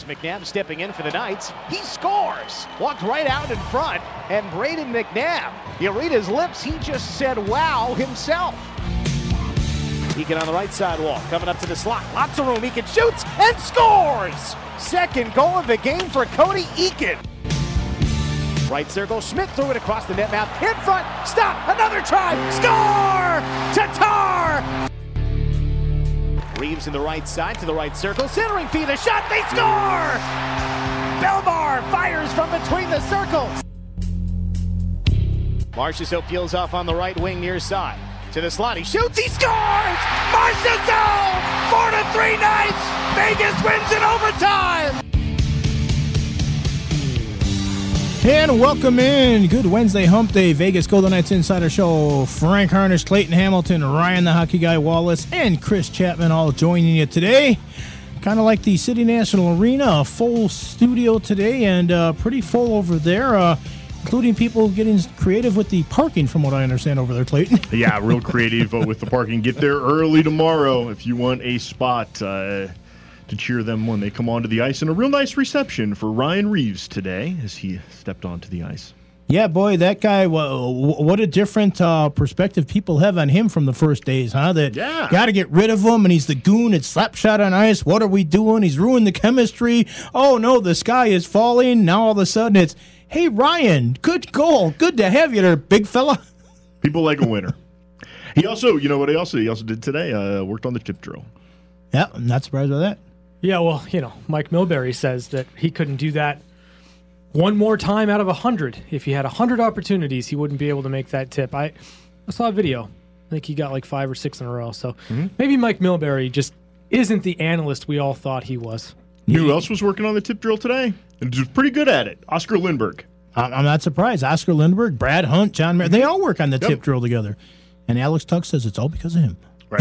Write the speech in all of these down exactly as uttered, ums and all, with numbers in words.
McNabb stepping in for the Knights. He scores! Walked right out in front, and Braden McNabb, you read his lips, he just said wow himself. Eakin on the right sidewall, coming up to the slot. Lots of room. Eakin shoots and scores! Second goal of the game for Cody Eakin. Right circle, Schmidt threw it across the net mouth. In front, stop, another try, score! Tatar! Reeves in the right side to the right circle, centering fee, the shot, they score! Belmar fires from between the circles. Marchessault peels off on the right wing near side. To the slot, he shoots, he scores! Marchessault! Four to three Knights! Vegas wins in overtime! And welcome in. Good Wednesday hump day. Vegas Golden Knights Insider Show. Frank Harnish, Clayton Hamilton, Ryan the Hockey Guy Wallace, and Chris Chapman all joining you today. Kind of like the City National Arena, a full studio today and uh, pretty full over there, uh, including people getting creative with the parking from what I understand over there, Clayton. Yeah, real creative uh, with the parking. Get there early tomorrow if you want a spot uh, to cheer them when they come onto the ice. And a real nice reception for Ryan Reeves today as he stepped onto the ice. Yeah, boy, that guy, what a different uh, perspective people have on him from the first days, huh? That yeah. Got to get rid of him, and he's the goon at Slapshot on ice. What are we doing? He's ruined the chemistry. Oh, no, the sky is falling. Now all of a sudden it's, hey, Ryan, good goal. Good to have you there, big fella. People like a winner. He also, you know what he also, he also did today? Uh, worked on the tip drill. Yeah, I'm not surprised by that. Yeah, well, you know, Mike Milbury says that he couldn't do that one more time out of a hundred. If he had a hundred opportunities, he wouldn't be able to make that tip. I, I saw a video. I think he got like five or six in a row. So mm-hmm. maybe Mike Milbury just isn't the analyst we all thought he was. You know who else was working on the tip drill today? And was pretty good at it. Oscar Lindberg. I'm not surprised. Oscar Lindberg, Brad Hunt, John Mer- they all work on the yep. tip drill together. And Alex Tuck says it's all because of him. Right.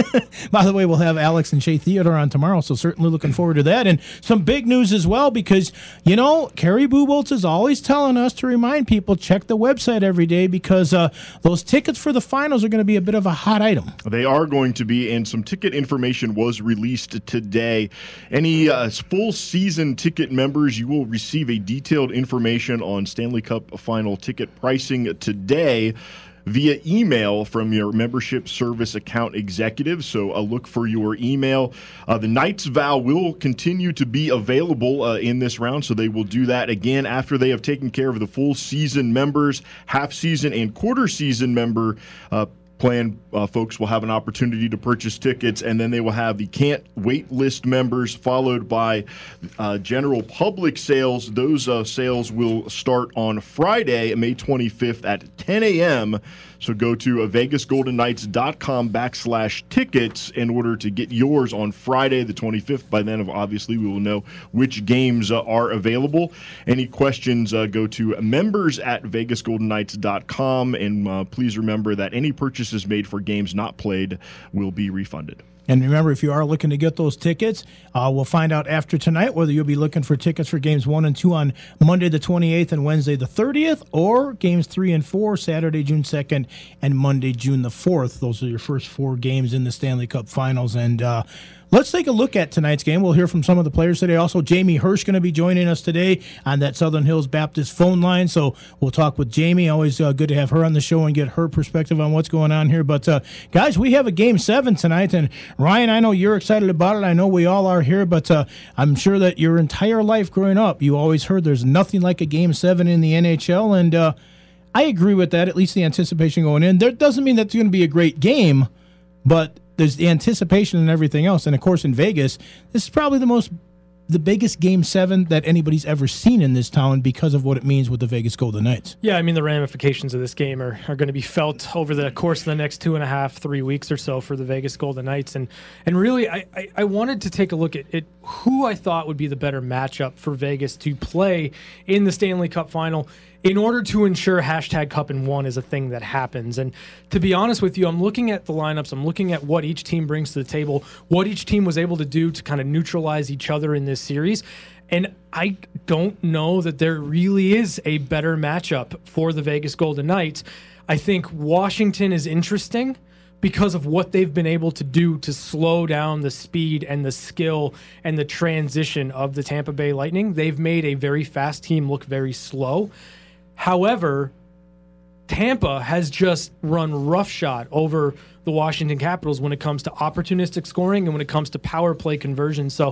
By the way, we'll have Alex and Shea Theodore on tomorrow, so certainly looking forward to that. And some big news as well because, you know, Carrie Buboltz is always telling us to remind people, check the website every day because uh, those tickets for the finals are going to be a bit of a hot item. They are going to be, and some ticket information was released today. Any uh, full season ticket members, you will receive a detailed information on Stanley Cup final ticket pricing today via email from your membership service account executive. So uh, look for your email. Uh, the Knights vow will continue to be available uh, in this round, so they will do that again after they have taken care of the full season members, half season and quarter season member uh, plan. Uh, folks will have an opportunity to purchase tickets, and then they will have the can't wait list members followed by uh, general public sales. Those uh, sales will start on Friday, May twenty-fifth at ten a.m. So go to vegas golden knights dot com backslash tickets in order to get yours on Friday the twenty-fifth. By then, obviously, we will know which games uh, are available. Any questions, uh, go to members at vegas golden knights dot com. And uh, please remember that any purchases made for games not played will be refunded. And remember, if you are looking to get those tickets, uh, we'll find out after tonight whether you'll be looking for tickets for games one and two on Monday the twenty-eighth and Wednesday the thirtieth, or games three and four, Saturday, June second, and Monday, June the fourth. Those are your first four games in the Stanley Cup Finals. And uh, let's take a look at tonight's game. We'll hear from some of the players today. Also, Jamie Hirsch going to be joining us today on that Southern Hills Baptist phone line. So we'll talk with Jamie. Always uh, good to have her on the show and get her perspective on what's going on here. But, uh, guys, we have a game seven tonight. And, Ryan, I know you're excited about it. I know we all are here. But uh, I'm sure that your entire life growing up, you always heard there's nothing like a game seven in the N H L. And uh, I agree with that, at least the anticipation going in. That doesn't mean that's going to be a great game, but there's the anticipation and everything else. And, of course, in Vegas, this is probably the most, the biggest game seven that anybody's ever seen in this town because of what it means with the Vegas Golden Knights. Yeah, I mean, the ramifications of this game are, are going to be felt over the course of the next two and a half, three weeks or so for the Vegas Golden Knights. And and really, I, I, I wanted to take a look at, at who I thought would be the better matchup for Vegas to play in the Stanley Cup Final in order to ensure hashtag Cup and One is a thing that happens. And to be honest with you, I'm looking at the lineups. I'm looking at what each team brings to the table, what each team was able to do to kind of neutralize each other in this series. And I don't know that there really is a better matchup for the Vegas Golden Knights. I think Washington is interesting, because of what they've been able to do to slow down the speed and the skill and the transition of the Tampa Bay Lightning. They've made a very fast team look very slow. However, Tampa has just run roughshod over the Washington Capitals when it comes to opportunistic scoring and when it comes to power play conversion. So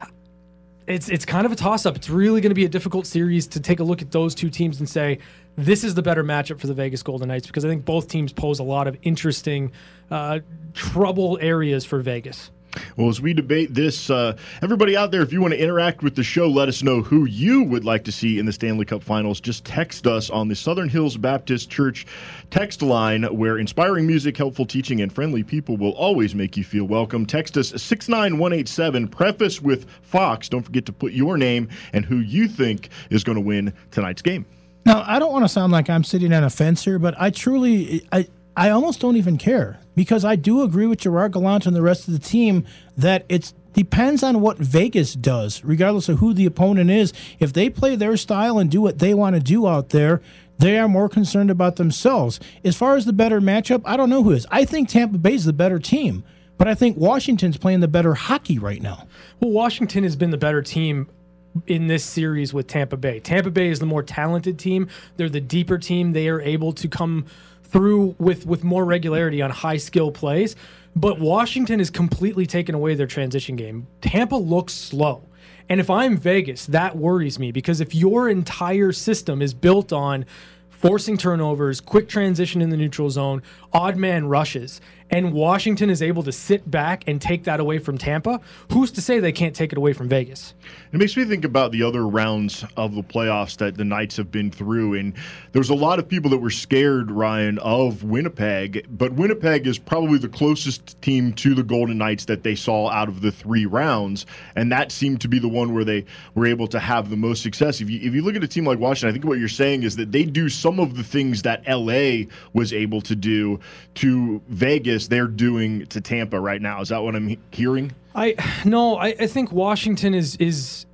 it's it's kind of a toss-up. It's really going to be a difficult series to take a look at those two teams and say, this is the better matchup for the Vegas Golden Knights, because I think both teams pose a lot of interesting uh, trouble areas for Vegas. Well, as we debate this, uh, everybody out there, if you want to interact with the show, let us know who you would like to see in the Stanley Cup Finals. Just text us on the Southern Hills Baptist Church text line, where inspiring music, helpful teaching, and friendly people will always make you feel welcome. Text us six nine one eight seven, preface with Fox. Don't forget to put your name and who you think is going to win tonight's game. Now, I don't want to sound like I'm sitting on a fence here, but I truly, I, I almost don't even care, because I do agree with Gerard Gallant and the rest of the team that it depends on what Vegas does, regardless of who the opponent is. If they play their style and do what they want to do out there, they are more concerned about themselves. As far as the better matchup, I don't know who is. I think Tampa Bay is the better team, but I think Washington's playing the better hockey right now. Well, Washington has been the better team in this series with Tampa Bay. Tampa Bay is the more talented team. They're the deeper team. They are able to come through with, with more regularity on high skill plays. But Washington has completely taken away their transition game. Tampa looks slow. And if I'm Vegas, that worries me, because if your entire system is built on forcing turnovers, quick transition in the neutral zone, odd man rushes, and Washington is able to sit back and take that away from Tampa, who's to say they can't take it away from Vegas? It makes me think about the other rounds of the playoffs that the Knights have been through, and there's a lot of people that were scared, Ryan, of Winnipeg, but Winnipeg is probably the closest team to the Golden Knights that they saw out of the three rounds, and that seemed to be the one where they were able to have the most success. If you, if you look at a team like Washington, I think what you're saying is that they do some of the things that L A was able to do to Vegas, they're doing to Tampa right now. Is that what I'm he- hearing? I no, I, I think Washington is is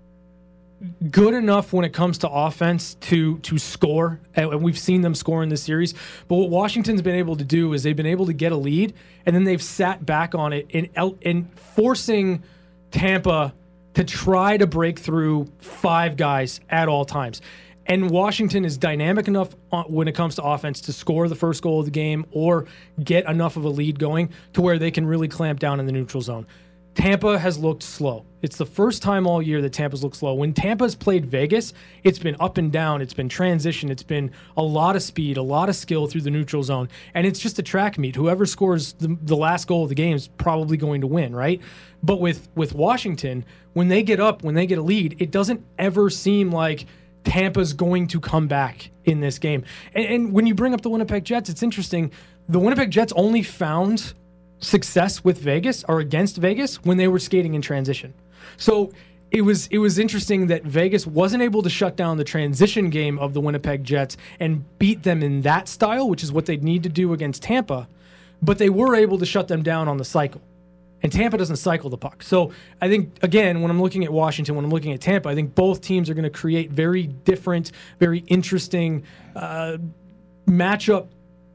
good enough when it comes to offense to to score, and we've seen them score in this series. But what Washington's been able to do is they've been able to get a lead, and then they've sat back on it in in forcing Tampa to try to break through five guys at all times. And Washington is dynamic enough when it comes to offense to score the first goal of the game or get enough of a lead going to where they can really clamp down in the neutral zone. Tampa has looked slow. It's the first time all year that Tampa's looked slow. When Tampa's played Vegas, it's been up and down. It's been transition. It's been a lot of speed, a lot of skill through the neutral zone. And it's just a track meet. Whoever scores the, the last goal of the game is probably going to win, right? But with, with Washington, when they get up, when they get a lead, it doesn't ever seem like Tampa's going to come back in this game. And, and when you bring up the Winnipeg Jets, it's interesting. The Winnipeg Jets only found success with Vegas or against Vegas when they were skating in transition. So it was it was interesting that Vegas wasn't able to shut down the transition game of the Winnipeg Jets and beat them in that style, which is what they'd need to do against Tampa, but they were able to shut them down on the cycle. And Tampa doesn't cycle the puck. So I think, again, when I'm looking at Washington, when I'm looking at Tampa, I think both teams are going to create very different, very interesting uh, matchup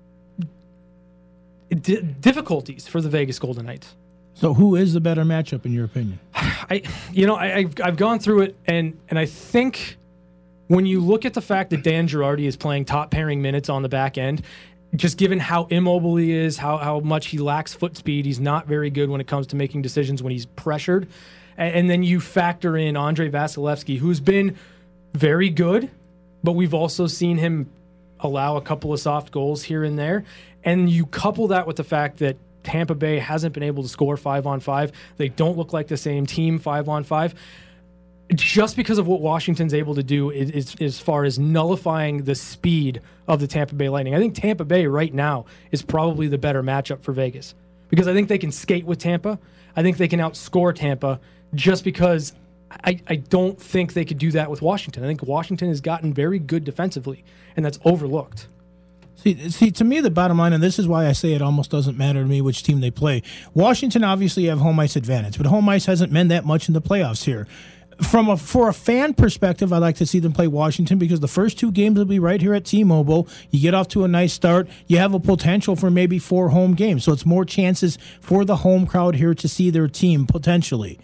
d- difficulties for the Vegas Golden Knights. So who is the better matchup in your opinion? I, you know, I, I've, I've gone through it, and and I think when you look at the fact that Dan Girardi is playing top pairing minutes on the back end, just given how immobile he is, how how much he lacks foot speed, he's not very good when it comes to making decisions when he's pressured. And, and then you factor in Andrei Vasilevsky, who's been very good, but we've also seen him allow a couple of soft goals here and there. And you couple that with the fact that Tampa Bay hasn't been able to score five on five. They don't look like the same team five on five. Just because of what Washington's able to do is, is, as far as nullifying the speed of the Tampa Bay Lightning. I think Tampa Bay right now is probably the better matchup for Vegas, because I think they can skate with Tampa. I think they can outscore Tampa, just because I, I don't think they could do that with Washington. I think Washington has gotten very good defensively, and that's overlooked. See, see, to me, the bottom line, and this is why I say it almost doesn't matter to me which team they play. Washington obviously have home ice advantage, but home ice hasn't meant that much in the playoffs here. from a for a fan perspective, I like to see them play Washington because the first two games will be right here at T-Mobile. You get off to a nice start. You have a potential for maybe four home games, so it's more chances for the home crowd here to see their team potentially.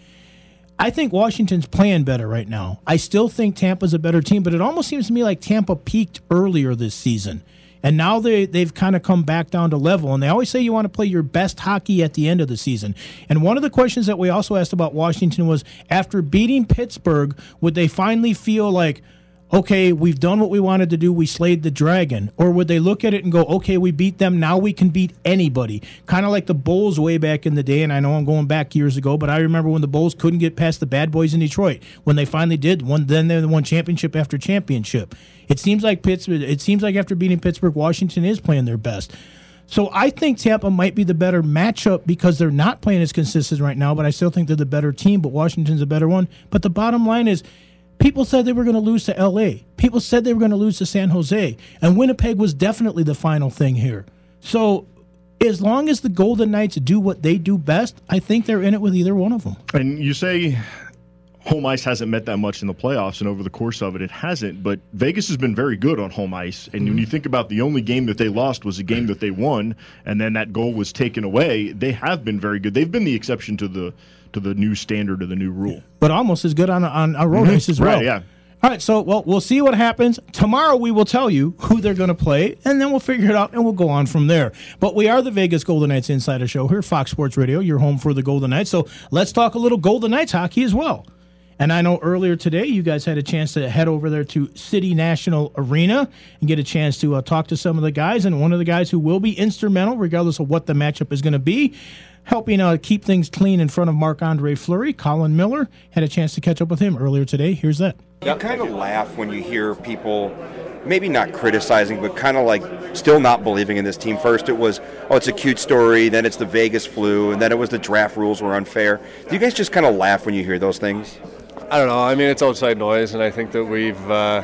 I think Washington's playing better right now. I still think Tampa's a better team, but it almost seems to me like Tampa peaked earlier this season. And now they, they've kind of come back down to level. And they always say you want to play your best hockey at the end of the season. And one of the questions that we also asked about Washington was, after beating Pittsburgh, would they finally feel like, okay, we've done what we wanted to do, we slayed the dragon? Or would they look at it and go, okay, we beat them, now we can beat anybody? Kind of like the Bulls way back in the day, and I know I'm going back years ago, but I remember when the Bulls couldn't get past the bad boys in Detroit. When they finally did, one, then they won championship after championship. It seems like Pittsburgh, it seems like after beating Pittsburgh, Washington is playing their best. So I think Tampa might be the better matchup because they're not playing as consistent right now, but I still think they're the better team, but Washington's a better one. But the bottom line is, people said they were going to lose to L A. People said they were going to lose to San Jose. And Winnipeg was definitely the final thing here. So as long as the Golden Knights do what they do best, I think they're in it with either one of them. And you say home ice hasn't met that much in the playoffs, and over the course of it, it hasn't. But Vegas has been very good on home ice. And mm-hmm. when you think about the only game that they lost was a game that they won, and then that goal was taken away, they have been very good. They've been the exception to the to the new standard or the new rule. But almost as good on a, on a road mm-hmm. race as well. Right, yeah. All right, so, well, we'll see what happens. Tomorrow we will tell you who they're going to play, and then we'll figure it out, and we'll go on from there. But we are the Vegas Golden Knights Insider Show here, Fox Sports Radio, your home for the Golden Knights. So let's talk a little Golden Knights hockey as well. And I know earlier today you guys had a chance to head over there to City National Arena and get a chance to uh, talk to some of the guys. And one of the guys who will be instrumental, regardless of what the matchup is going to be, helping uh, keep things clean in front of Marc-Andre Fleury, Colin Miller, had a chance to catch up with him earlier today. Here's that. You kind of laugh when you hear people maybe not criticizing, but kind of like still not believing in this team. First it was, oh, it's a cute story, then it's the Vegas flu, and then it was the draft rules were unfair. Do you guys just kind of laugh when you hear those things? I don't know. I mean, it's outside noise, and I think that we've, uh,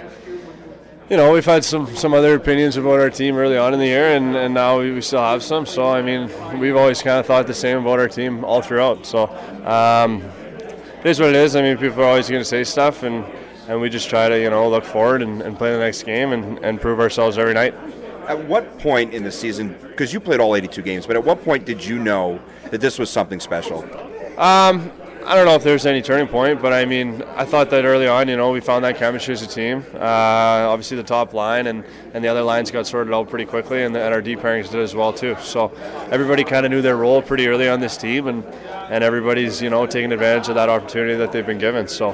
you know, we've had some, some other opinions about our team early on in the year, and, and now we, we still have some. So, I mean, we've always kind of thought the same about our team all throughout. So, um, it is what it is. I mean, people are always going to say stuff, and, and we just try to, you know, look forward and, and play the next game and, and prove ourselves every night. At what point in the season, because you played all eighty-two games, but at what point did you know that this was something special? Um, I don't know if there's any turning point, but I mean, I thought that early on, you know, we found that chemistry as a team. Uh, obviously, the top line and, and the other lines got sorted out pretty quickly, and, the, and our deep pairings did as well too. So everybody kind of knew their role pretty early on this team, and, and everybody's, you know, taking advantage of that opportunity that they've been given. So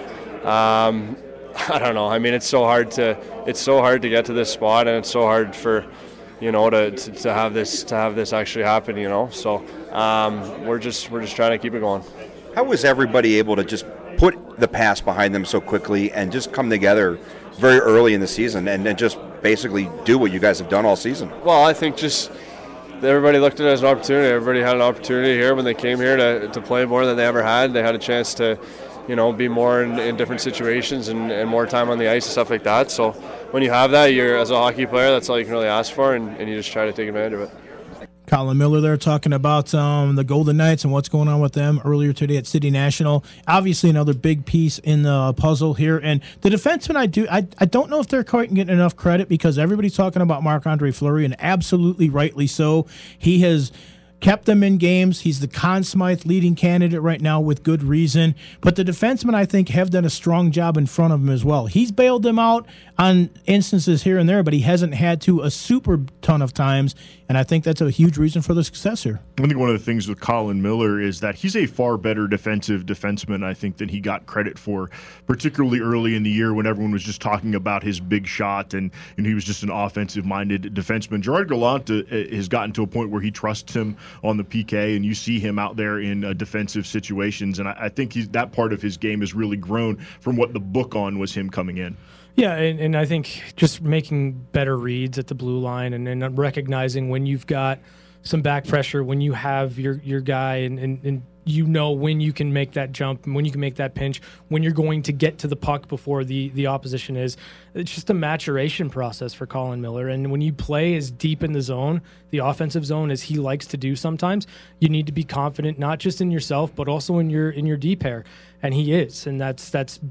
um, I don't know. I mean, it's so hard to it's so hard to get to this spot, and it's so hard for, you know, to, to, to have this to have this actually happen. You know, so um, we're just we're just trying to keep it going. How was everybody able to just put the past behind them so quickly and just come together very early in the season and, and just basically do what you guys have done all season? Well, I think just everybody looked at it as an opportunity. Everybody had an opportunity here when they came here to, to play more than they ever had. They had a chance to, you know, be more in, in different situations and, and more time on the ice and stuff like that. So when you have that, you're as a hockey player, that's all you can really ask for, and, and you just try to take advantage of it. Colin Miller there talking about um, the Golden Knights and what's going on with them earlier today at City National. Obviously, another big piece in the puzzle here. And the defensemen, I do, I, I don't know if they're quite getting enough credit because everybody's talking about Marc-Andre Fleury, and absolutely rightly so. He has kept them in games. He's the Conn Smythe leading candidate right now with good reason. But the defensemen, I think, have done a strong job in front of him as well. He's bailed them out on instances here and there, but he hasn't had to a super ton of times, and I think that's a huge reason for the success here. I think one of the things with Colin Miller is that he's a far better defensive defenseman, I think, than he got credit for, particularly early in the year when everyone was just talking about his big shot and, and he was just an offensive-minded defenseman. Gerard Gallant uh, has gotten to a point where he trusts him on the P K, and you see him out there in uh, defensive situations, and I, I think he's, that part of his game has really grown from what the book on was him coming in. Yeah, and, and I think just making better reads at the blue line and, and recognizing when you've got some back pressure, when you have your, your guy and, and, and you know when you can make that jump, when you can make that pinch, when you're going to get to the puck before the, the opposition is. It's just a maturation process for Colin Miller. And when you play as deep in the zone, the offensive zone, as he likes to do sometimes, you need to be confident not just in yourself, but also in your in your D pair. And he is. And that's that's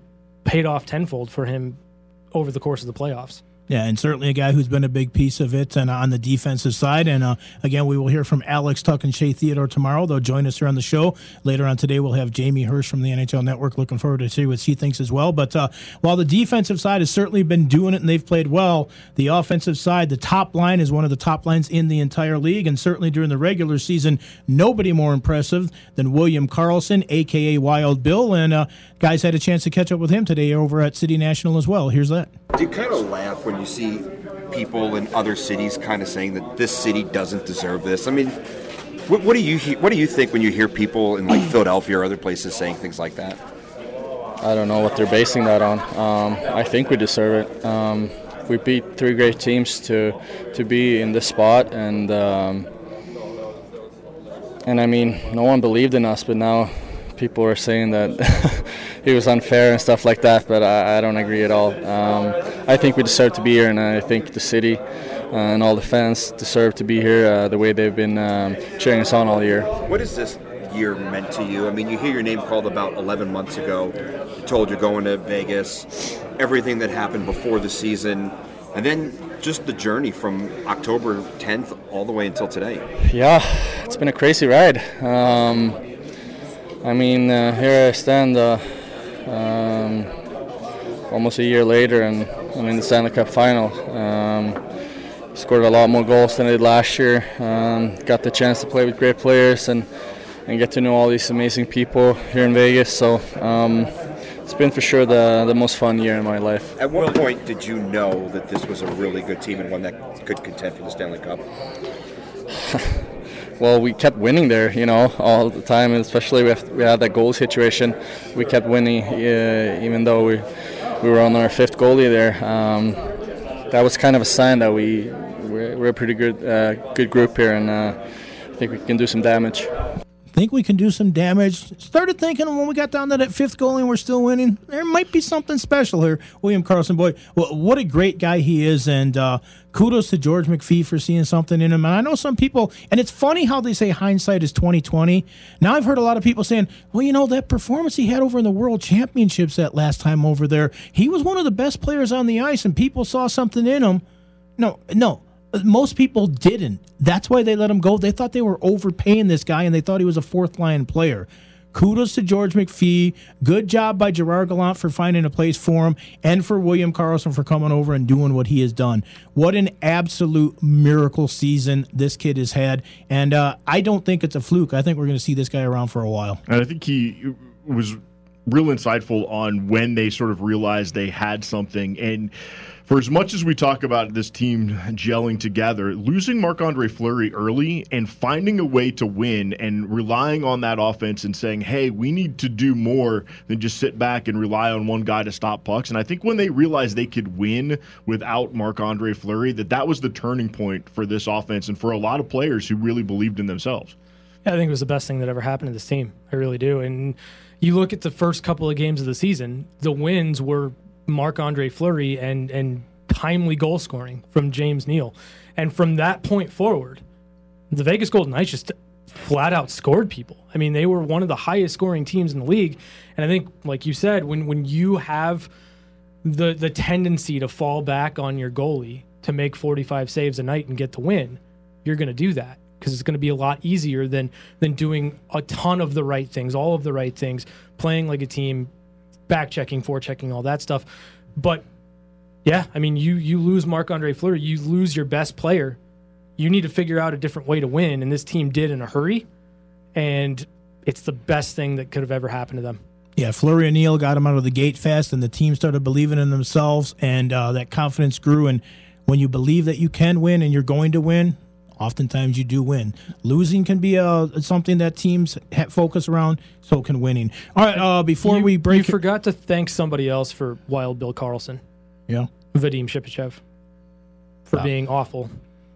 paid off tenfold for him over the course of the playoffs. Yeah, and certainly a guy who's been a big piece of it and on the defensive side. And, uh, again, we will hear from Alex Tuck and Shea Theodore tomorrow. They'll join us here on the show. Later on today, we'll have Jamie Hirsch from the N H L Network. Looking forward to see what he thinks as well. But uh, while the defensive side has certainly been doing it and they've played well, the offensive side, the top line is one of the top lines in the entire league. And certainly during the regular season, nobody more impressive than William Karlsson, a k a. Wild Bill. And uh, guys had a chance to catch up with him today over at City National as well. Here's that. Do you kind of laugh when you see people in other cities kind of saying that this city doesn't deserve this? I mean, what, what do you he- what do you think when you hear people in like Philadelphia or other places saying things like that? I don't know what they're basing that on. Um, I think we deserve it. Um, we beat three great teams to to be in this spot, and um, and I mean, no one believed in us, but now people are saying that it was unfair and stuff like that, but I, I don't agree at all. Um, I think we deserve to be here, and I think the city uh, and all the fans deserve to be here uh, the way they've been um, cheering us on all year. What has this year meant to you? I mean, you hear your name called about eleven months ago. You told you're going to Vegas, everything that happened before the season, and then just the journey from October tenth all the way until today. Yeah, it's been a crazy ride. Um, I mean, uh, here I stand uh, um, almost a year later, and I'm in the Stanley Cup final. Um, scored a lot more goals than I did last year. Um, got the chance to play with great players and, and get to know all these amazing people here in Vegas. So um, it's been for sure the, the most fun year in my life. At what point did you know that this was a really good team and one that could contend for the Stanley Cup? Well, we kept winning there, you know, all the time, and especially we, have, we had that goal situation. We kept winning, uh, even though we we were on our fifth goalie there. Um, that was kind of a sign that we we're, we're a pretty good uh, good group here, and uh, I think we can do some damage. Think we can do some damage. Started thinking when we got down to that fifth goal and we're still winning, there might be something special here. William Karlsson, boy, well, what a great guy he is, and uh, kudos to George McPhee for seeing something in him. And I know some people, and it's funny how they say hindsight is twenty twenty. Now I've heard a lot of people saying, well, you know, that performance he had over in the World Championships that last time over there, he was one of the best players on the ice, and people saw something in him. No, no. Most people didn't. That's why they let him go. They thought they were overpaying this guy, and they thought he was a fourth-line player. Kudos to George McPhee. Good job by Gerard Gallant for finding a place for him, and for William Karlsson for coming over and doing what he has done. What an absolute miracle season this kid has had, and uh, I don't think it's a fluke. I think we're going to see this guy around for a while. And I think he was real insightful on when they sort of realized they had something. And for as much as we talk about this team gelling together, losing Marc-Andre Fleury early and finding a way to win and relying on that offense and saying, hey, we need to do more than just sit back and rely on one guy to stop pucks. And I think when they realized they could win without Marc-Andre Fleury, that that was the turning point for this offense and for a lot of players who really believed in themselves. Yeah, I think it was the best thing that ever happened to this team. I really do. And you look at the first couple of games of the season, the wins were Marc-Andre Fleury and and timely goal scoring from James Neal. And from that point forward, the Vegas Golden Knights just flat out scored people. I mean, they were one of the highest scoring teams in the league. And I think, like you said, when when you have the the tendency to fall back on your goalie to make forty-five saves a night and get the win, you're going to do that because it's going to be a lot easier than than doing a ton of the right things, all of the right things, playing like a team, back checking, forechecking, all that stuff. But yeah, I mean, you you lose Marc-Andre Fleury, you lose your best player. You need to figure out a different way to win, and this team did in a hurry, and it's the best thing that could have ever happened to them. Yeah, Fleury and Neal got him out of the gate fast, and the team started believing in themselves, and uh, that confidence grew. And when you believe that you can win and you're going to win, oftentimes you do win. Losing can be uh, something that teams ha- focus around, so can winning. All right, uh, before you, we break... You forgot to thank somebody else for Wild Bill Karlsson. Yeah? Vadim Shipachev. For uh, being awful.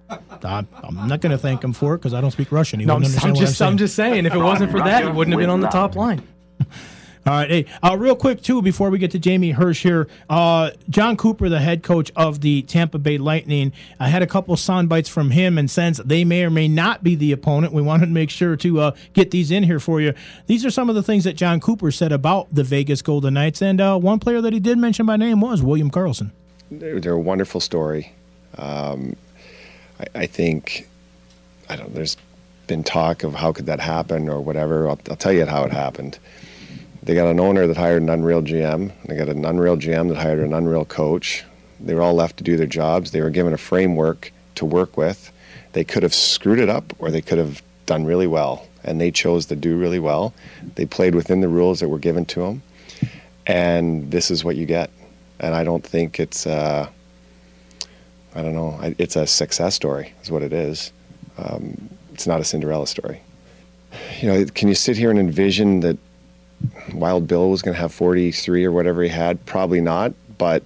I'm not going to thank him for it because I don't speak Russian. He no, I'm, wouldn't understand I'm, what just, I'm saying. I'm just saying, if it wasn't for that, he wouldn't have been on the top line. All right. Hey, uh, real quick, too, before we get to Jamie Hirsch here, uh, John Cooper, the head coach of the Tampa Bay Lightning, I had a couple sound bites from him, and since they may or may not be the opponent, we wanted to make sure to uh, get these in here for you. These are some of the things that John Cooper said about the Vegas Golden Knights, and uh, one player that he did mention by name was William Karlsson. They're, they're a wonderful story. Um, I, I think, I don't. There's been talk of how could that happen or whatever. I'll, I'll tell you how it happened. They got an owner that hired an unreal G M. They got an unreal G M that hired an unreal coach. They were all left to do their jobs. They were given a framework to work with. They could have screwed it up or they could have done really well, and they chose to do really well. They played within the rules that were given to them, and this is what you get. And I don't think it's, uh, I don't know, it's a success story is what it is. Um, it's not a Cinderella story. You know, can you sit here and envision that Wild Bill was going to have forty-three or whatever he had? Probably not, but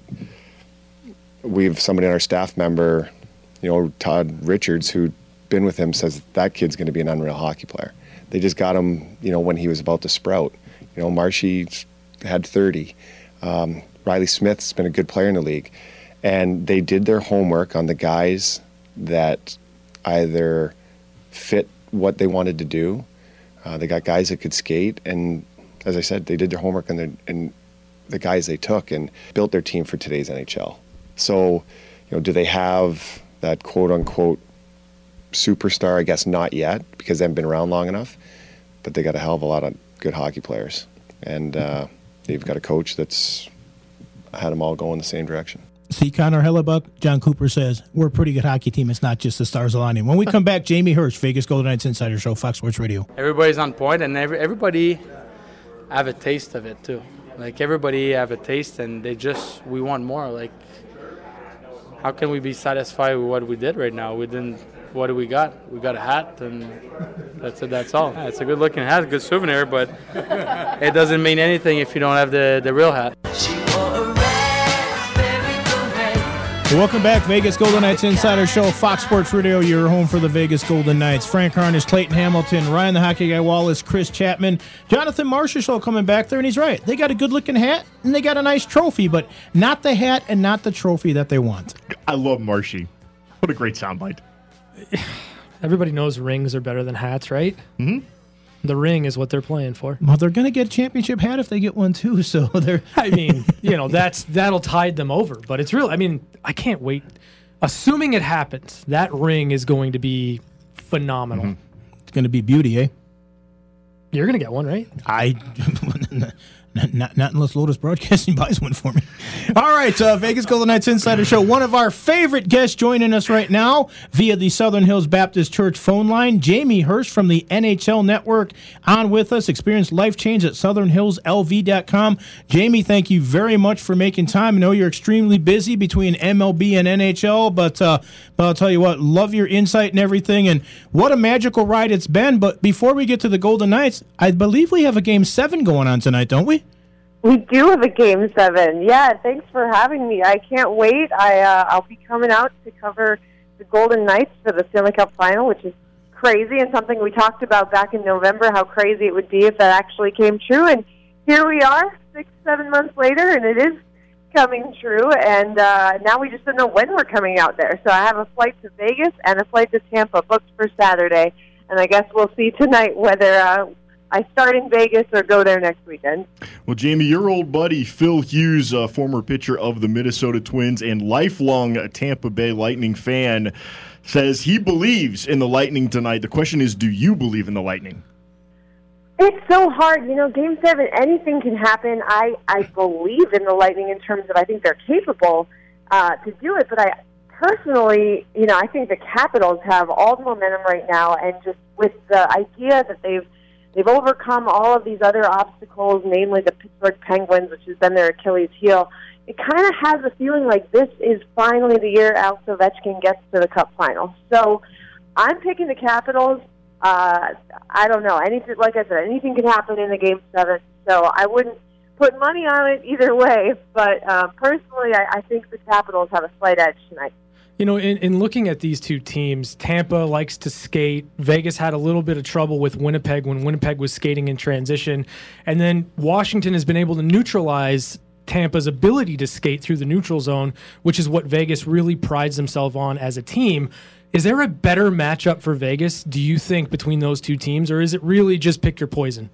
we've somebody on our staff member, you know, Todd Richards, who'd been with him, says that kid's going to be an unreal hockey player. They just got him, you know, when he was about to sprout. You know, Marshy had thirty. Um, Riley Smith's been a good player in the league. And they did their homework on the guys that either fit what they wanted to do. Uh, they got guys that could skate, and as I said, they did their homework on the, and the guys they took and built their team for today's N H L. So, you know, do they have that quote-unquote superstar? I guess not yet, because they haven't been around long enough. But they got a hell of a lot of good hockey players. And uh, they've got a coach that's had them all going the same direction. See, Connor Hellebuck, John Cooper says, we're a pretty good hockey team. It's not just the stars aligning. When we come back, Jamie Hirsch, Vegas Golden Knights Insider Show, Fox Sports Radio. Everybody's on point, and every, everybody have a taste of it, too. Like, everybody have a taste, and they just, we want more. Like, how can we be satisfied with what we did right now? We didn't, what do we got? We got a hat, and that's it, that's all. Yeah, it's a good-looking hat, a good souvenir, but it doesn't mean anything if you don't have the, the real hat. Welcome back, Vegas Golden Knights Insider Show, Fox Sports Radio, your home for the Vegas Golden Knights. Frank Harnish, Clayton Hamilton, Ryan the Hockey Guy Wallace, Chris Chapman, Jonathan Marchessault coming back there, and he's right. They got a good-looking hat, and they got a nice trophy, but not the hat and not the trophy that they want. I love Marshy. What a great soundbite. Everybody knows rings are better than hats, right? Mm-hmm. The ring is what they're playing for. Well, they're going to get a championship hat if they get one too. So they're. I mean, you know, that's that'll tide them over. But it's real. I mean, I can't wait. Assuming it happens, that ring is going to be phenomenal. Mm-hmm. It's going to be beauty, eh? You're going to get one, right? I. Not, not, not unless Lotus Broadcasting buys one for me. All right, uh, Vegas Golden Knights Insider Show. One of our favorite guests joining us right now via the Southern Hills Baptist Church phone line. Jamie Hirsch from the N H L Network on with us. Experience life change at southern hills l v dot com. Jamie, thank you very much for making time. I know you're extremely busy between M L B and N H L, but, uh, but I'll tell you what, love your insight and everything. And what a magical ride it's been. But before we get to the Golden Knights, I believe we have a Game seven going on tonight, don't we? We do have a Game seven. Yeah, thanks for having me. I can't wait. I, uh, I'll be coming out to cover the Golden Knights for the Stanley Cup Final, which is crazy and something we talked about back in November, how crazy it would be if that actually came true. And here we are, six, seven months later, and it is coming true. And uh, now we just don't know when we're coming out there. So I have a flight to Vegas and a flight to Tampa booked for Saturday. And I guess we'll see tonight whether uh, I start in Vegas or go there next weekend. Well, Jamie, your old buddy Phil Hughes, a former pitcher of the Minnesota Twins and lifelong Tampa Bay Lightning fan, says he believes in the Lightning tonight. The question is, do you believe in the Lightning? It's so hard. You know, Game seven, anything can happen. I, I believe in the Lightning in terms of I think they're capable uh, to do it, but I personally, you know, I think the Capitals have all the momentum right now, and just with the idea that they've They've overcome all of these other obstacles, namely the Pittsburgh Penguins, which has been their Achilles heel. It kind of has a feeling like this is finally the year Alex Ovechkin gets to the Cup final. So I'm picking the Capitals. Uh, I don't know. Anything, like I said, anything can happen in the Game seven. So I wouldn't put money on it either way. But uh, personally, I, I think the Capitals have a slight edge tonight. You know, in, in looking at these two teams, Tampa likes to skate. Vegas had a little bit of trouble with Winnipeg when Winnipeg was skating in transition. And then Washington has been able to neutralize Tampa's ability to skate through the neutral zone, which is what Vegas really prides themselves on as a team. Is there a better matchup for Vegas, do you think, between those two teams, or is it really just pick your poison?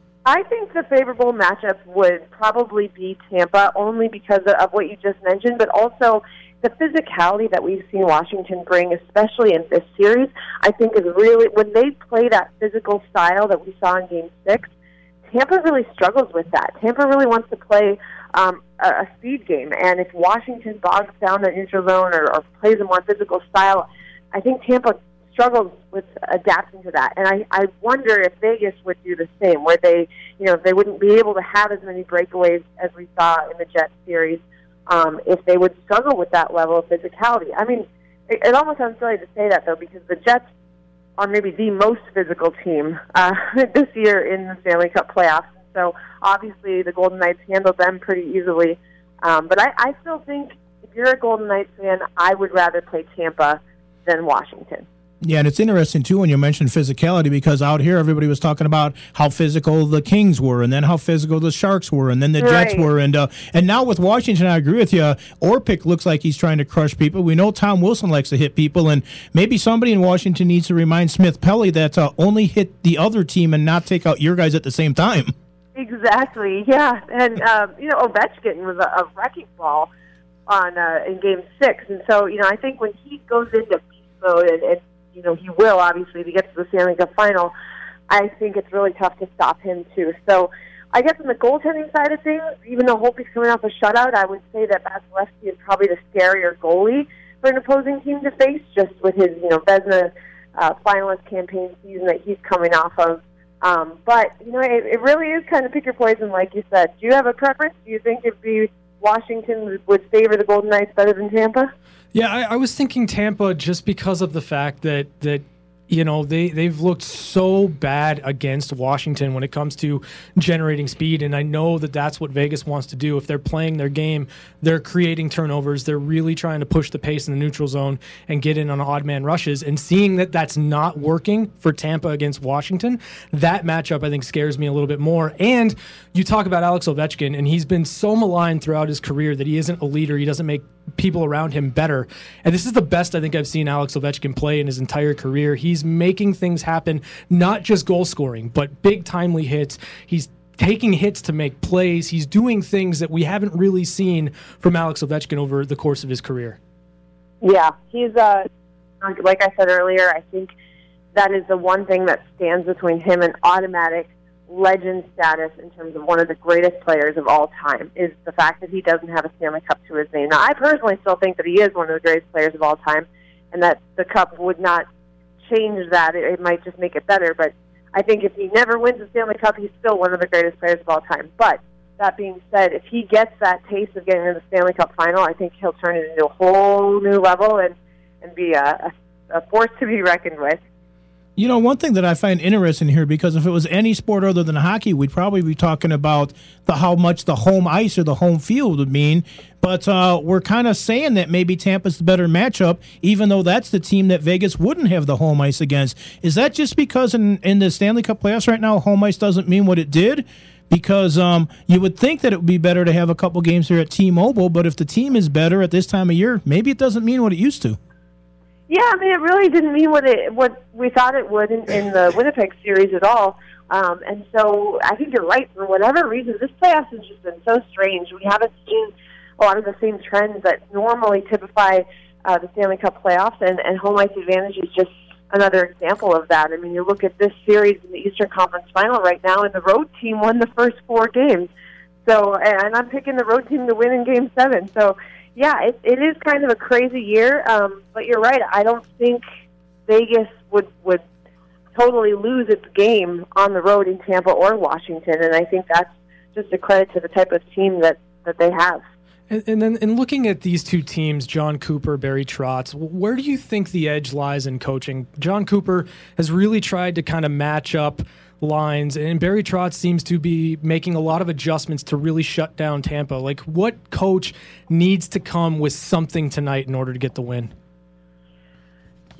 I think the favorable matchup would probably be Tampa, only because of what you just mentioned, but also the physicality that we've seen Washington bring, especially in this series, I think is really, when they play that physical style that we saw in Game six, Tampa really struggles with that. Tampa really wants to play um, a, a speed game, and if Washington bogs down the neutral zone or, or plays a more physical style, I think Tampa struggles with adapting to that. And I, I wonder if Vegas would do the same, where they, you know, they wouldn't be able to have as many breakaways as we saw in the Jets series, um, if they would struggle with that level of physicality. I mean, it, it almost sounds silly to say that, though, because the Jets are maybe the most physical team uh, this year in the Stanley Cup playoffs. So obviously the Golden Knights handled them pretty easily. Um, but I, I still think if you're a Golden Knights fan, I would rather play Tampa than Washington. Yeah, and it's interesting, too, when you mentioned physicality, because out here everybody was talking about how physical the Kings were, and then how physical the Sharks were, and then the right. Jets were. And uh, and now with Washington, I agree with you, Orpik looks like he's trying to crush people. We know Tom Wilson likes to hit people, and maybe somebody in Washington needs to remind Smith-Pelly that uh, only hit the other team and not take out your guys at the same time. Exactly, yeah. And, um, you know, Ovechkin was a, a wrecking ball on uh, in Game six. And so, you know, I think when he goes into beast mode, and, and you know, he will, obviously, to get to the Stanley Cup final, I think it's really tough to stop him, too. So I guess on the goaltending side of things, even though Holtby's coming off a shutout, I would say that Vasilevsky is probably the scarier goalie for an opposing team to face, just with his, you know, Vezina uh, finalist campaign season that he's coming off of. Um, but, you know, it, it really is kind of pick your poison, like you said. Do you have a preference? Do you think it'd be Washington would favor the Golden Knights better than Tampa? Yeah, I, I was thinking Tampa just because of the fact that that you know they they've looked so bad against Washington when it comes to generating speed, and I know that that's what Vegas wants to do. If they're playing their game, they're creating turnovers, they're really trying to push the pace in the neutral zone and get in on odd man rushes. And seeing that that's not working for Tampa against Washington, that matchup I think scares me a little bit more. And you talk about Alex Ovechkin, and he's been so maligned throughout his career that he isn't a leader. He doesn't make people around him better. And this is the best I think I've seen Alex Ovechkin play in his entire career. He's making things happen, not just goal scoring, but big timely hits. He's taking hits to make plays. He's doing things that we haven't really seen from Alex Ovechkin over the course of his career. Yeah, he's, uh, like I said earlier, I think that is the one thing that stands between him and automatic legend status in terms of one of the greatest players of all time, is the fact that he doesn't have a Stanley Cup to his name. Now, I personally still think that he is one of the greatest players of all time, and that the Cup would not change that. It, it might just make it better, but I think if he never wins the Stanley Cup, he's still one of the greatest players of all time. But that being said, if he gets that taste of getting to the Stanley Cup final, I think he'll turn it into a whole new level and, and be a, a, a force to be reckoned with. You know, one thing that I find interesting here, because if it was any sport other than hockey, we'd probably be talking about the how much the home ice or the home field would mean. But uh, we're kind of saying that maybe Tampa's the better matchup, even though that's the team that Vegas wouldn't have the home ice against. Is that just because in, in the Stanley Cup playoffs right now, home ice doesn't mean what it did? Because um, you would think that it would be better to have a couple games here at T-Mobile, but if the team is better at this time of year, maybe it doesn't mean what it used to. Yeah, I mean, it really didn't mean what it what we thought it would in, in the Winnipeg series at all. Um, and so I think you're right. For whatever reason, this playoffs has just been so strange. We haven't seen a lot of the same trends that normally typify uh, the Stanley Cup playoffs, and, and home ice advantage is just another example of that. I mean, you look at this series in the Eastern Conference Final right now, and the road team won the first four games. So, and I'm picking the road team to win in Game seven. So, yeah, it, it is kind of a crazy year, um, but you're right. I don't think Vegas would would totally lose its game on the road in Tampa or Washington, and I think that's just a credit to the type of team that, that they have. And, and then in looking at these two teams, John Cooper, Barry Trotz, where do you think the edge lies in coaching? John Cooper has really tried to kind of match up lines, and Barry Trotz seems to be making a lot of adjustments to really shut down Tampa. Like, what coach needs to come with something tonight in order to get the win?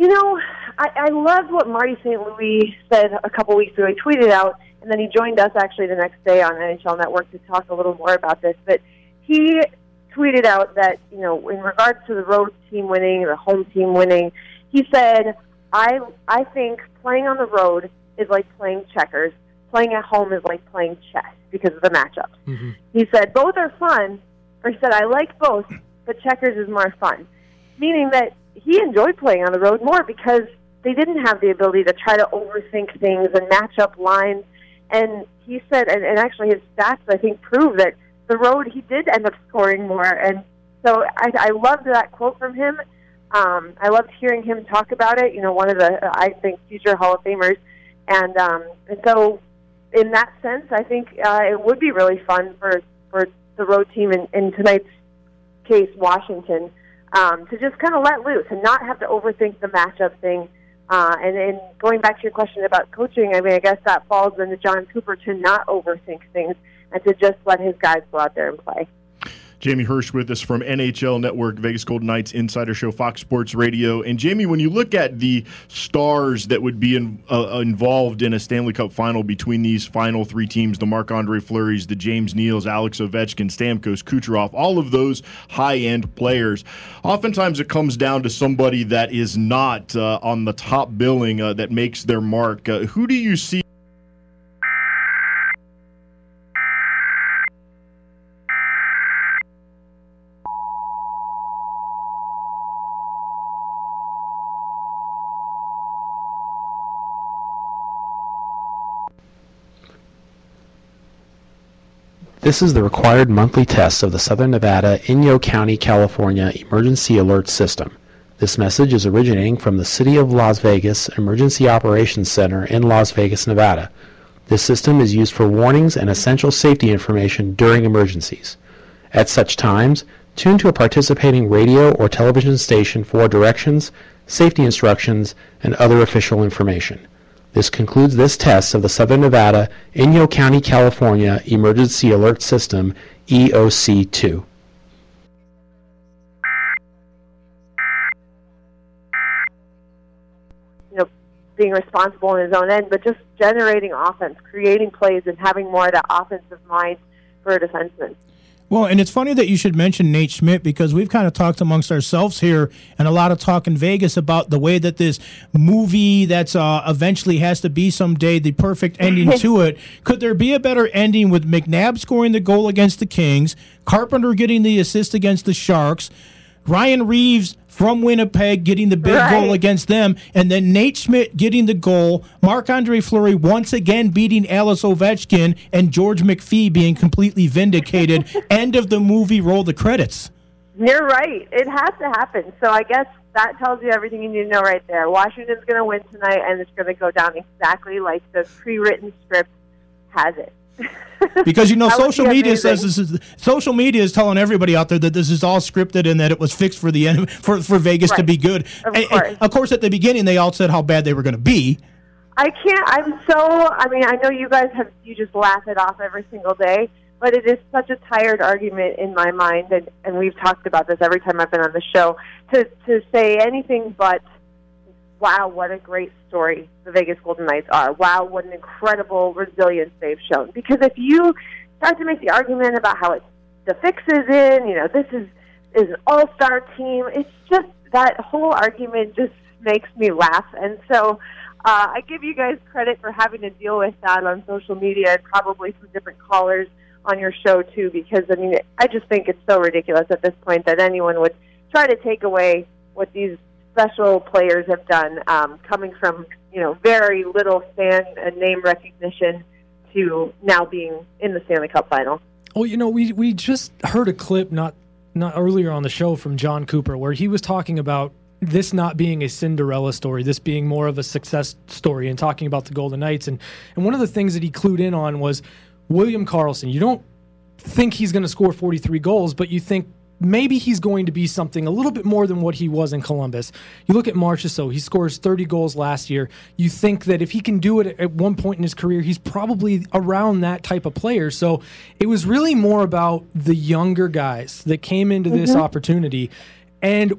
You know, I, I loved what Marty Saint Louis said a couple weeks ago. He tweeted out, and then he joined us actually the next day on N H L Network to talk a little more about this. But he tweeted out that, you know, in regards to the road team winning, the home team winning, he said, I I think playing on the road is like playing checkers. Playing at home is like playing chess because of the matchups. Mm-hmm. He said, both are fun, or he said, I like both, but checkers is more fun. Meaning that he enjoyed playing on the road more because they didn't have the ability to try to overthink things and match up lines. And he said, and, and actually his stats, I think, prove that the road, he did end up scoring more. And so I, I loved that quote from him. Um, I loved hearing him talk about it, you know, one of the, I think, future Hall of Famers. And, um, and so in that sense, I think uh, it would be really fun for, for the road team in, in tonight's case, Washington, um, to just kind of let loose and not have to overthink the matchup thing. Uh, and, and going back to your question about coaching, I mean, I guess that falls into John Cooper to not overthink things and to just let his guys go out there and play. Jamie Hirsch with us from N H L Network, Vegas Golden Knights Insider Show, Fox Sports Radio. And Jamie, when you look at the stars that would be in, uh, involved in a Stanley Cup final between these final three teams, the Marc-Andre Fleury's, the James Neals, Alex Ovechkin, Stamkos, Kucherov, all of those high-end players, oftentimes it comes down to somebody that is not uh, on the top billing uh, that makes their mark. Uh, who do you see? This is the required monthly test of the Southern Nevada, Inyo County, California Emergency Alert System. This message is originating from the City of Las Vegas Emergency Operations Center in Las Vegas, Nevada. This system is used for warnings and essential safety information during emergencies. At such times, tune to a participating radio or television station for directions, safety instructions, and other official information. This concludes this test of the Southern Nevada, Inyo County, California Emergency Alert System, E O C two. You know, being responsible on his own end, but just generating offense, creating plays, and having more of that offensive mind for a defenseman. Well, and it's funny that you should mention Nate Schmidt because we've kind of talked amongst ourselves here and a lot of talk in Vegas about the way that this movie that's uh, eventually has to be someday the perfect ending to it. Could there be a better ending with McNabb scoring the goal against the Kings, Carpenter getting the assist against the Sharks, Ryan Reeves from Winnipeg getting the big right. goal against them, and then Nate Schmidt getting the goal, Marc-Andre Fleury once again beating Alex Ovechkin, and George McPhee being completely vindicated. End of the movie, roll the credits. You're right. It has to happen. So I guess that tells you everything you need to know right there. Washington's going to win tonight, and it's going to go down exactly like the pre-written script has it. Because, you know, social media says this is social media is telling everybody out there that this is all scripted and that it was fixed for the end for for Vegas right. to be good. Of and, course. And of course, at the beginning, they all said how bad they were going to be. I can't. I'm so. I mean, I know you guys have. You just laugh it off every single day, but it is such a tired argument in my mind, and, and we've talked about this every time I've been on the show. To to say anything but, wow, what a great story the Vegas Golden Knights are. Wow, what an incredible resilience they've shown. Because if you start to make the argument about how it's the fix is in, you know, this is, is an all-star team, it's just that whole argument just makes me laugh. And so uh, I give you guys credit for having to deal with that on social media and probably some different callers on your show, too, because, I mean, I just think it's so ridiculous at this point that anyone would try to take away what these special players have done, um, coming from, you know, very little fan and name recognition to now being in the Stanley Cup final. Well, you know, we we just heard a clip not not earlier on the show from John Cooper where he was talking about this not being a Cinderella story, this being more of a success story, and talking about the Golden Knights. And, and one of the things that he clued in on was William Karlsson. You don't think he's going to score forty-three goals, but you think maybe he's going to be something a little bit more than what he was in Columbus. You look at Marchessault, he scores thirty goals last year. You think that if he can do it at one point in his career, he's probably around that type of player. So it was really more about the younger guys that came into mm-hmm. this opportunity. And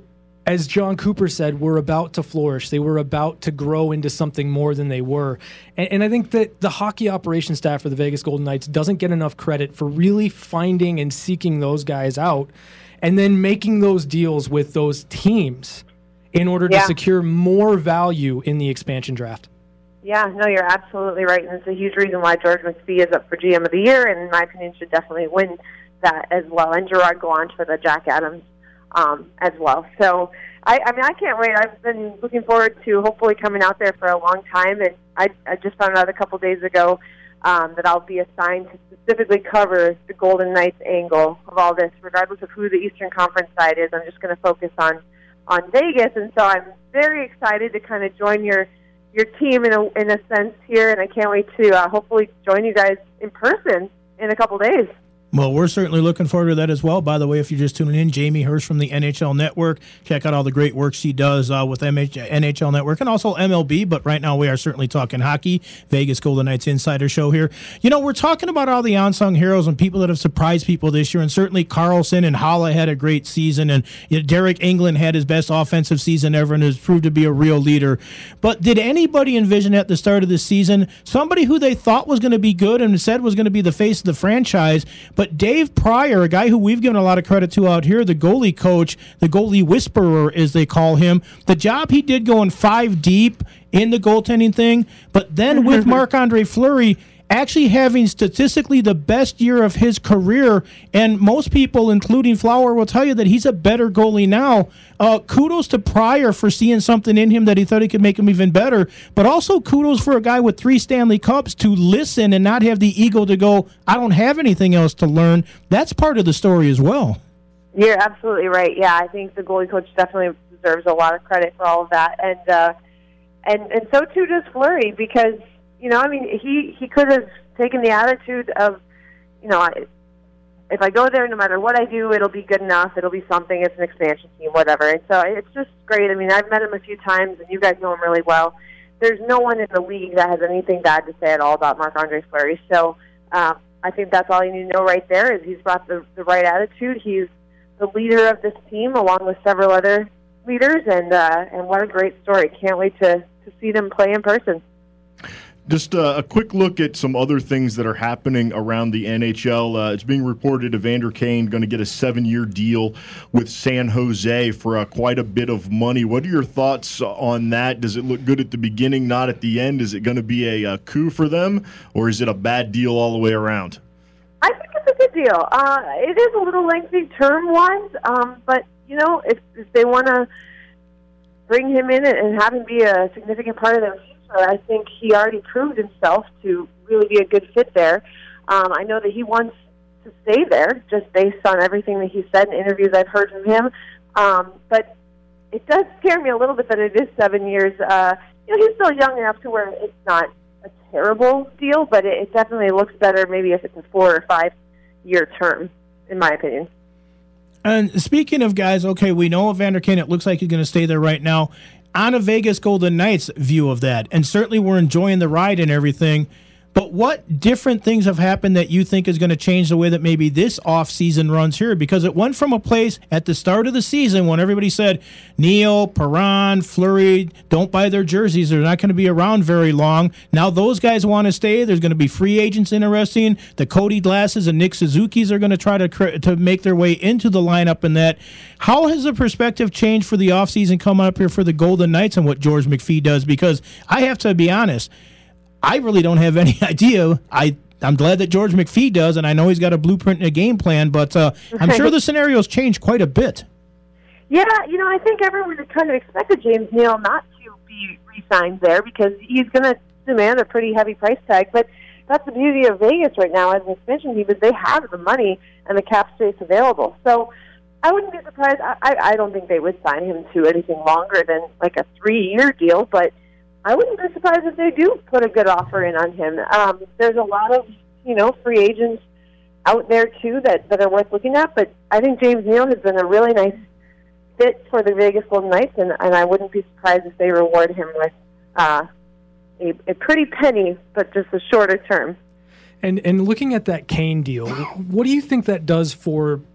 as John Cooper said, were about to flourish. They were about to grow into something more than they were. And, and I think that the hockey operations staff for the Vegas Golden Knights doesn't get enough credit for really finding and seeking those guys out and then making those deals with those teams in order to Yeah. secure more value in the expansion draft. Yeah, no, you're absolutely right, and it's a huge reason why George McPhee is up for G M of the Year, and in my opinion, should definitely win that as well. And Gerard Gallant for the Jack Adams um, as well. So, I, I mean, I can't wait. I've been looking forward to hopefully coming out there for a long time, and I, I just found out a couple days ago um, that I'll be assigned to specifically cover the Golden Knights angle of all this, regardless of who the Eastern Conference side is. I'm just going to focus on on Vegas, and so I'm very excited to kind of join your your team in a in a sense here, and I can't wait to uh, hopefully join you guys in person in a couple days. Well, we're certainly looking forward to that as well. By the way, if you're just tuning in, Jamie Hirsch from the N H L Network. Check out all the great work she does uh, with M H- N H L Network and also M L B. But right now we are certainly talking hockey. Vegas Golden Knights Insider Show here. You know, we're talking about all the unsung heroes and people that have surprised people this year. And certainly Carlson and Haula had a great season. And you know, Derek England had his best offensive season ever and has proved to be a real leader. But did anybody envision at the start of the season somebody who they thought was going to be good and said was going to be the face of the franchise? But But Dave Pryor, a guy who we've given a lot of credit to out here, the goalie coach, the goalie whisperer, as they call him, the job he did going five deep in the goaltending thing, but then with Marc-Andre Fleury actually having statistically the best year of his career, and most people, including Flower, will tell you that he's a better goalie now. Uh, kudos to Pryor for seeing something in him that he thought he could make him even better, but also kudos for a guy with three Stanley Cups to listen and not have the ego to go, I don't have anything else to learn. That's part of the story as well. You're absolutely right. Yeah, I think the goalie coach definitely deserves a lot of credit for all of that, and uh, and and so too does Fleury, because you know, I mean, he, he could have taken the attitude of, you know, I, if I go there, no matter what I do, it'll be good enough. It'll be something. It's an expansion team, whatever. And so it's just great. I mean, I've met him a few times, and you guys know him really well. There's no one in the league that has anything bad to say at all about Marc-Andre Fleury. So uh, I think that's all you need to know right there is he's brought the, the right attitude. He's the leader of this team, along with several other leaders, and uh, and what a great story. Can't wait to, to see them play in person. Just uh, a quick look at some other things that are happening around the N H L. Uh, it's being reported Evander Kane going to get a seven-year deal with San Jose for uh, quite a bit of money. What are your thoughts on that? Does it look good at the beginning, not at the end? Is it going to be a, a coup for them, or is it a bad deal all the way around? I think it's a good deal. Uh, it is a little lengthy term-wise, um, but, you know, if, if they want to bring him in and have him be a significant part of their future, I think he already proved himself to really be a good fit there. Um, I know that he wants to stay there, just based on everything that he said in interviews I've heard from him. Um, but it does scare me a little bit that it is seven years. Uh, you know, he's still young enough to where it's not a terrible deal, but it, it definitely looks better maybe if it's a four or five-year term, in my opinion. And speaking of guys, okay, we know Evander Kane, it looks like he's going to stay there right now. On a Vegas Golden Knights view of that, and certainly we're enjoying the ride and everything, but what different things have happened that you think is going to change the way that maybe this offseason runs here? Because it went from a place at the start of the season when everybody said, Neal, Perron, Fleury, don't buy their jerseys. They're not going to be around very long. Now those guys want to stay. There's going to be free agents interesting. The Cody Glasses and Nick Suzuki's are going to try to to make their way into the lineup and that. How has the perspective changed for the offseason coming up here for the Golden Knights and what George McPhee does? Because I have to be honest, I really don't have any idea. I, I'm glad that George McPhee does, and I know he's got a blueprint and a game plan, but uh, I'm sure the scenario's changed quite a bit. Yeah, you know, I think everyone kind of expected James Neal not to be re-signed there because he's going to demand a pretty heavy price tag, but that's the beauty of Vegas right now as an expansion team is they have the money and the cap space available. So I wouldn't be surprised. I, I, I don't think they would sign him to anything longer than like a three-year deal, but I wouldn't be surprised if they do put a good offer in on him. Um, there's a lot of, you know, free agents out there, too, that, that are worth looking at. But I think James Neal has been a really nice fit for the Vegas Golden Knights, and, and I wouldn't be surprised if they reward him with uh, a, a pretty penny, but just a shorter term. And and looking at that Kane deal, what do you think that does for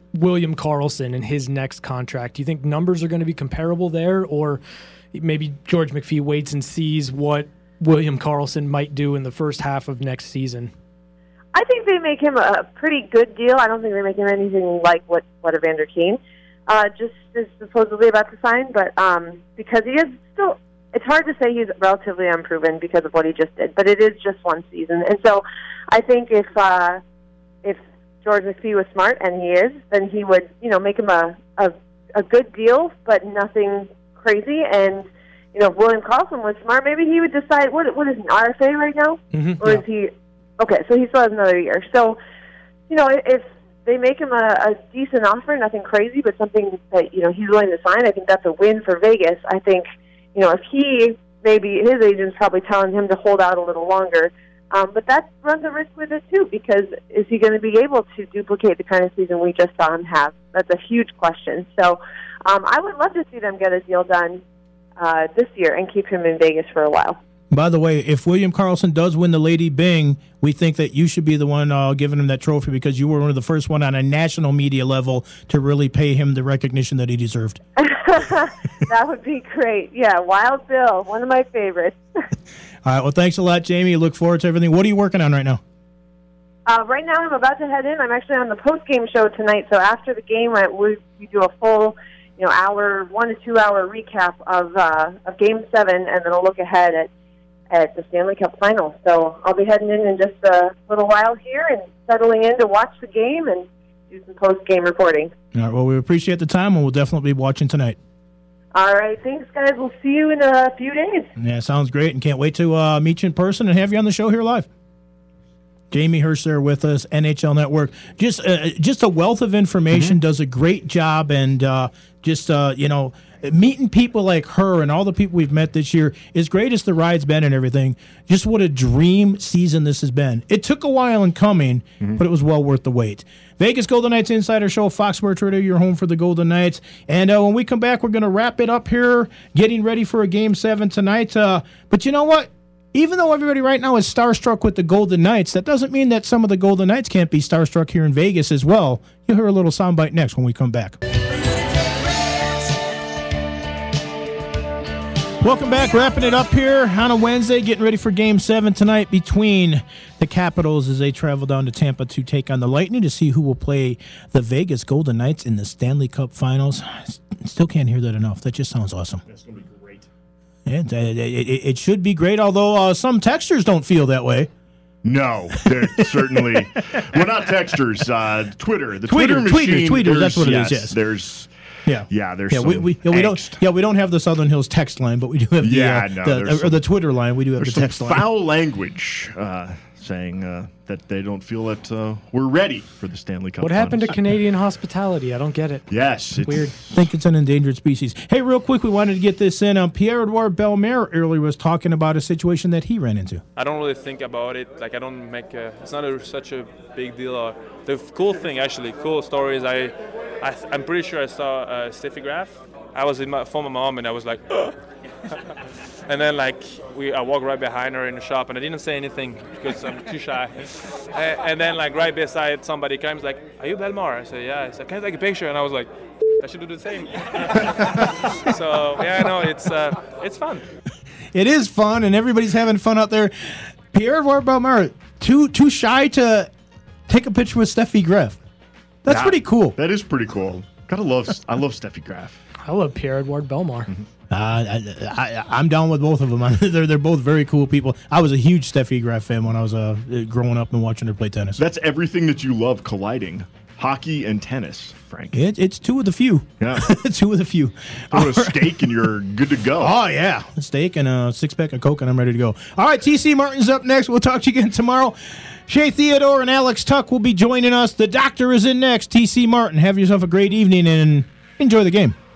William Karlsson and his next contract? Do you think numbers are going to be comparable there, or maybe George McPhee waits and sees what William Karlsson might do in the first half of next season? I think they make him a pretty good deal. I don't think they make him anything like what, what Evander Kane uh, just is supposedly about to sign, but um, because he is still, it's hard to say he's relatively unproven because of what he just did, but it is just one season. And so I think if uh, if George McPhee was smart, and he is, then he would, you know, make him a, a, a good deal, but nothing crazy. And, you know, if William Karlsson was smart, maybe he would decide, what what is an R F A right now? Mm-hmm, or yeah. is he, okay, so he still has another year. So, you know, if they make him a, a decent offer, nothing crazy, but something that, you know, he's willing to sign, I think that's a win for Vegas. I think, you know, if he, maybe his agent's probably telling him to hold out a little longer, um, but that runs a risk with it too, because is he going to be able to duplicate the kind of season we just saw him have? That's a huge question. So um, I would love to see them get a deal done uh, this year and keep him in Vegas for a while. By the way, if William Karlsson does win the Lady Byng, we think that you should be the one uh, giving him that trophy, because you were one of the first one on a national media level to really pay him the recognition that he deserved. That would be great. Yeah, Wild Bill, one of my favorites. All right, well, thanks a lot, Jamie. Look forward to everything. What are you working on right now? Uh, right now, I'm about to head in. I'm actually on the post-game show tonight, so after the game, I, we, we do a full, you know, hour, one to two-hour recap of uh, of Game Seven, and then a look ahead at at the Stanley Cup Final. So I'll be heading in in just a little while here and settling in to watch the game and do some post-game reporting. All right, well, we appreciate the time, and we'll definitely be watching tonight. All right, thanks, guys. We'll see you in a few days. Yeah, sounds great, and can't wait to uh, meet you in person and have you on the show here live. Jamie Hirsch there with us, N H L Network. Just uh, just a wealth of information, mm-hmm. does a great job, and uh, just, uh, you know, meeting people like her and all the people we've met this year, as great as the ride's been and everything, just what a dream season this has been. It took a while in coming, mm-hmm. but it was well worth the wait. Vegas Golden Knights Insider Show, Fox Sports Radio, your home for the Golden Knights. And uh, when we come back, we're going to wrap it up here, getting ready for a Game seven tonight. Uh, but you know what? Even though everybody right now is starstruck with the Golden Knights, that doesn't mean that some of the Golden Knights can't be starstruck here in Vegas as well. You'll hear a little soundbite next when we come back. Welcome back. Wrapping it up here on a Wednesday, getting ready for Game seven tonight between the Capitals as they travel down to Tampa to take on the Lightning to see who will play the Vegas Golden Knights in the Stanley Cup Finals. Still can't hear that enough. That just sounds awesome. That's going to be great. It, it, it, it should be great, although uh, some texters don't feel that way. No, they're certainly. We're not texters. Uh, Twitter. The Twitter, Twitter machine. Tweeters, tweeters, that's what it yes, is, yes. There's... Yeah, yeah. There's yeah, some we, we, yeah, we don't. Yeah, we don't have the Southern Hills text line, but we do have the yeah, uh, no, the, or some, the Twitter line. We do have the some text line. Foul language uh, saying uh, that they don't feel that uh, we're ready for the Stanley Cup. What happened Finals. to Canadian hospitality? I don't get it. Yes, it's weird. I think it's an endangered species. Hey, real quick, we wanted to get this in. Um, Pierre-Edouard Bellemare earlier was talking about a situation that he ran into. I don't really think about it. Like I don't make a, it's not a, such a big deal. Uh, the cool thing, actually, cool story is I, I I'm pretty sure I saw a Steffi Graf. I was in my phone with my mom and I was like, ugh. And then like we, I walked right behind her in the shop and I didn't say anything because I'm too shy. and, and then like right beside somebody comes like, "Are you Bellemare?" I said, "Yeah." I said, "Can I take a picture?" And I was like, I should do the same. So yeah, no, it's uh, it's fun. It is fun, and everybody's having fun out there. Pierre-Edouard Bellemare, too too shy to take a picture with Steffi Graf. That's yeah, pretty cool. That is pretty cool. Gotta love. I love Steffi Graf. I love Pierre-Edouard Bellemare. Mm-hmm. Uh, I, I, I'm down with both of them. they're they're both very cool people. I was a huge Steffi Graf fan when I was uh, growing up and watching her play tennis. That's everything that you love colliding. Hockey and tennis, Frank. It, it's two of the few. Yeah. two of the few. Throw a steak and you're good to go. Oh, yeah. A steak and a six-pack of Coke and I'm ready to go. All right, T C Martin's up next. We'll talk to you again tomorrow. Shea Theodore and Alex Tuck will be joining us. The doctor is in next. T C Martin, have yourself a great evening and enjoy the game.